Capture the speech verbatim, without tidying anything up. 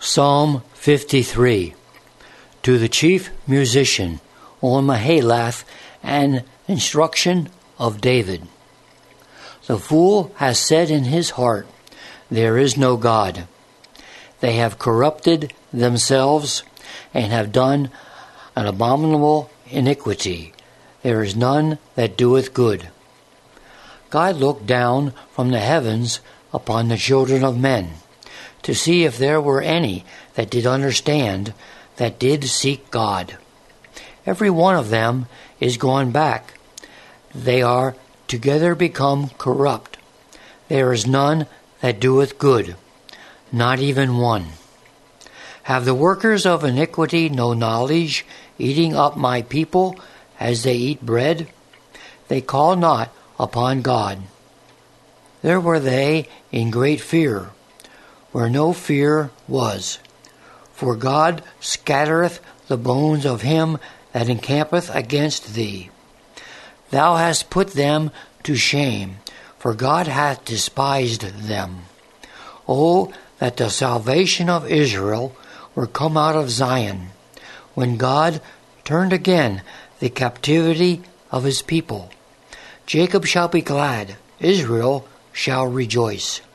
Psalm fifty-three. To the chief musician, on Mahalath, an instruction of David. The fool has said in his heart, there is no God. They have corrupted themselves and have done an abominable iniquity. There is none that doeth good. God looked down from the heavens upon the children of men, to see if there were any that did understand, that did seek God. Every one of them is gone back. They are together become corrupt. There is none that doeth good, not even one. Have the workers of iniquity no knowledge, eating up my people as they eat bread? They call not upon God. There were they in great fear, where no fear was. For God scattereth the bones of him that encampeth against thee. Thou hast put them to shame, for God hath despised them. O that the salvation of Israel were come out of Zion, when God turned again the captivity of his people. Jacob shall be glad, Israel shall rejoice.